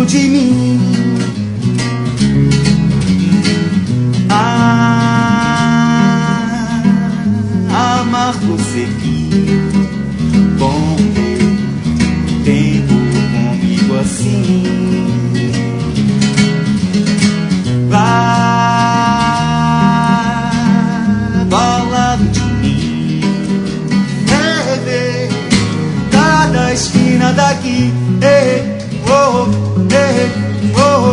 de mim. Amar você, que bom ter tempo comigo assim. Lá do lado de mim, rever cada esquina daqui. Oh, oh,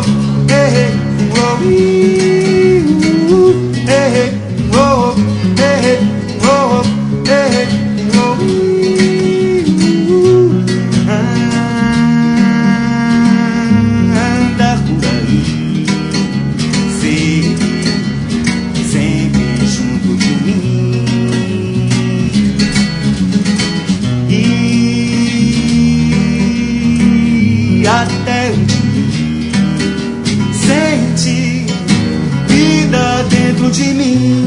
andar por aí, sempre junto de mim. E até um dia sente vida dentro de mim.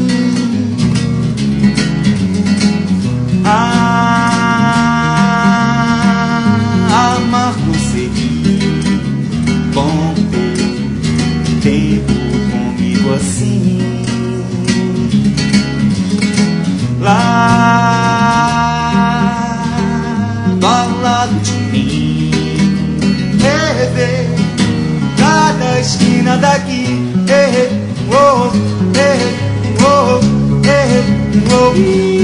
Amar você, bom ter tempo comigo assim. Lá do lado de mim, rever cada esquina daqui. Oh, oh, oh, oh.